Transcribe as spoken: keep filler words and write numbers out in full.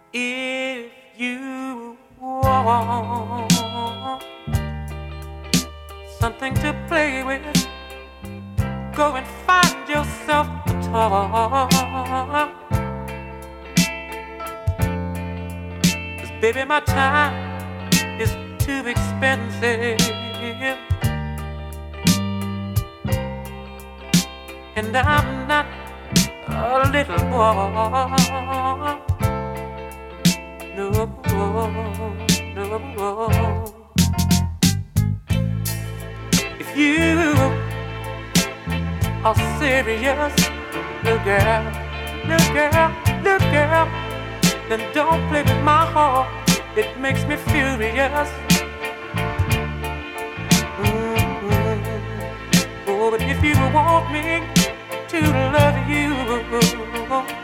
If you want something to play with, go and find yourself a toy. 'Cause baby, my time is too expensive, and I'm not a little boy. No, no. If you are serious, little girl, little girl, little girl, then don't play with my heart. It makes me furious. Mm-hmm. Oh, but if you want me to love you,